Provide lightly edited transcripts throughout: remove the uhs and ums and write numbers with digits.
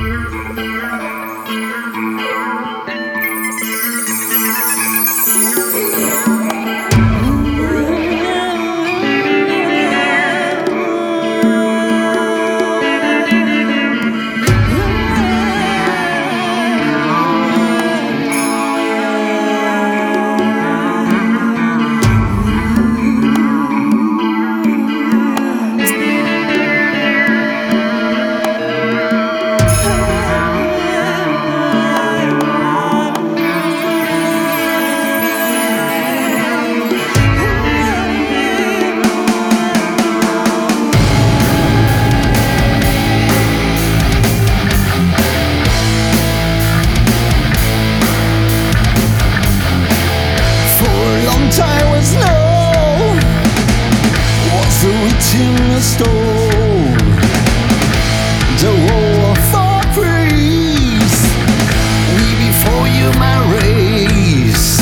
Time was no, was the witch in the stone. The war for praise, we before you my race.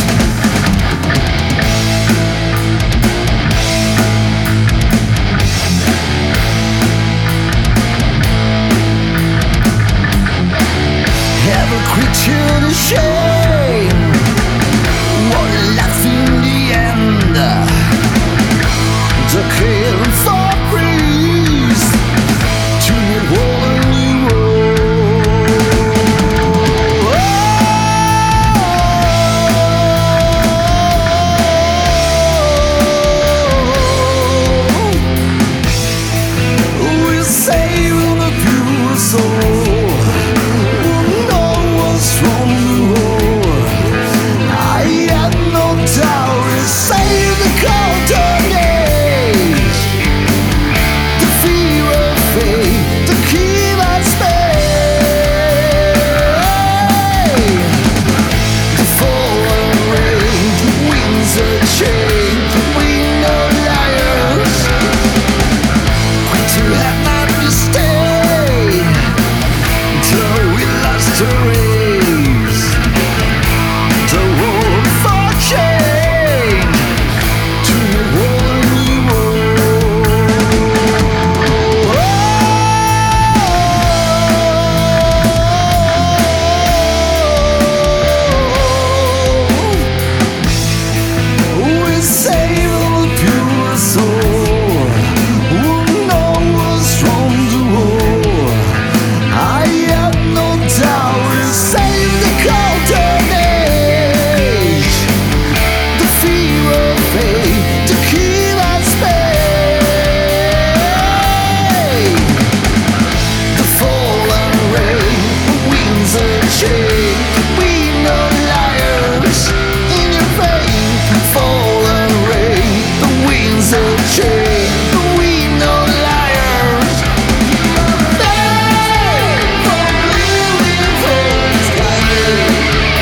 Have a creature to shame. What a life in the end. The kill for breeze to the wall and you we're saving the pure soul. No one's from the war. I have no doubt to save the golden age. The fear of fate to keep us bay. The fallen rain, the winds are chained. We know liars. Quick to have not to stay till we lost the race. The war for change to the war we we save the pure soul. Who knows from the war? I have no doubt we'll save the golden age. The fear of fate to keep us bay. The fallen rain, the winds are chained. We know liars in your vein. The fallen rain, the winds are chained. We know liars. From living from the sky.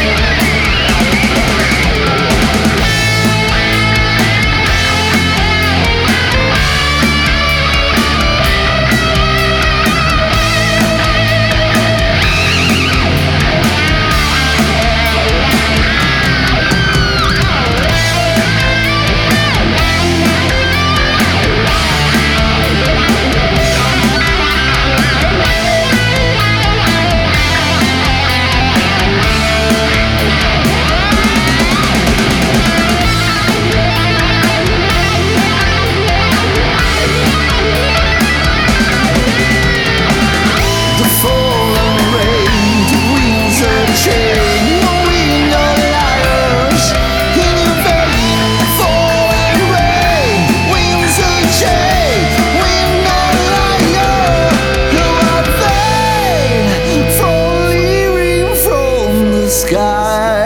The fallen rain, the winds are chained. We know liars in your vein. Fallen rain, winds are chained. We know liars. You are vain for leaving from the sky.